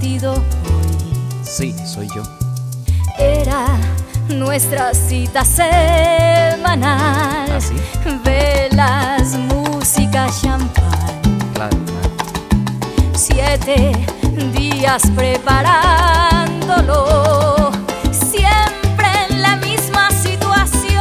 contigo hoy. Sí, soy yo. Era nuestra cita semanal. ¿Ah, sí? Velas, música, champán. Claro, claro. 7 días preparándolo, siempre en la misma situación,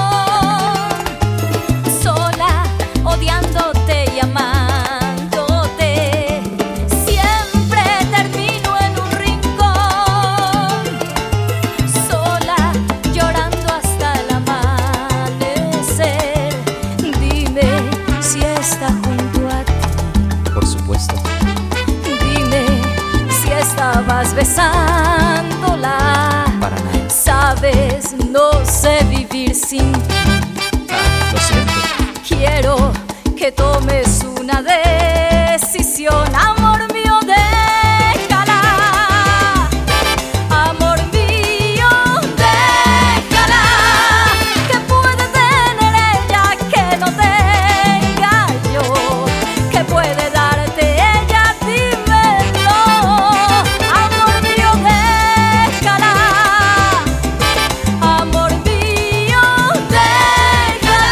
sola, odiándote y amándote. Siempre termino en un rincón, sola, llorando hasta el amanecer. Dime si está junto a ti. Por supuesto. Estabas besándola. Para nada. Sabes, no sé vivir sin ti. Lo siento. Quiero que tomes una decisión. Amor mío, déjala. Amor mío, déjala. ¿Qué puede tener ella que no tenga yo? ¿Qué puede darte ella? Dímelo. Amor mío, déjala. Amor mío, déjala.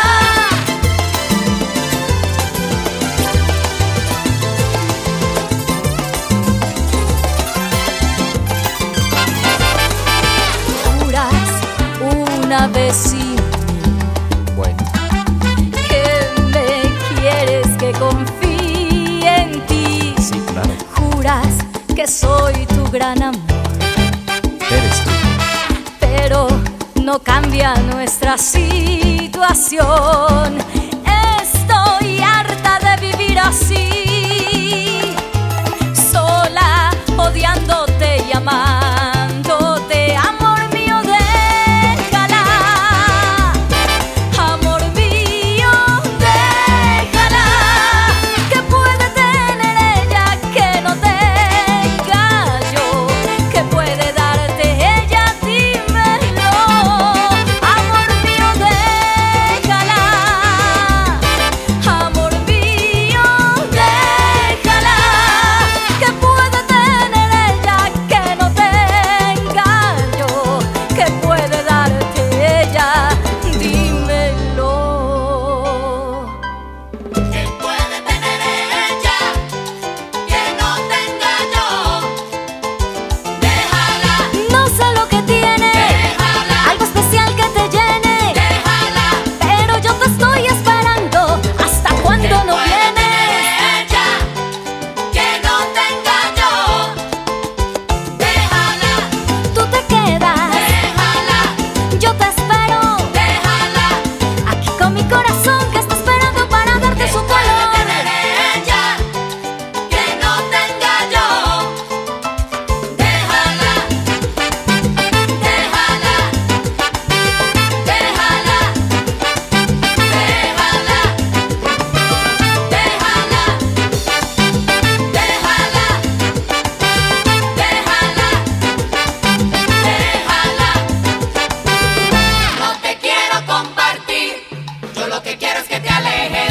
Juras una vez sin mí Bueno, que me quieres, que confíe en ti. sí, claro. Juras que soy tu gran amor, Eres tú. pero no cambia nuestra situación. Estoy harta de vivir así, sola, odiándote y amándote. Amor mío, déjala. Amor mío, déjala. ¿Qué puede tener ella que no tenga yo? ¿Qué puede darte ella? Dímelo. Amor mío, déjala. Amor mío, déjala. ¿Qué puede tener ella que no tenga yo? ¿Qué puede darte ella? Dímelo. ¿Qué puede tener ella que no tenga yo? Déjala, No sé lo que tiene, déjala, algo especial que te llene, déjala. pero yo te estoy esperando. ¿Hasta ¿Qué cuándo no puede vienes? tener ella que no tenga yo? Déjala, Tú te quedas, déjala, yo te espero, déjala. aquí con mi corazón que está esperando para darte ¿Qué su puede calor. tener ella que no tenga yo? Déjala, déjala, déjala, déjala. No te quiero compartir, yo lo que quiero es que te alejes.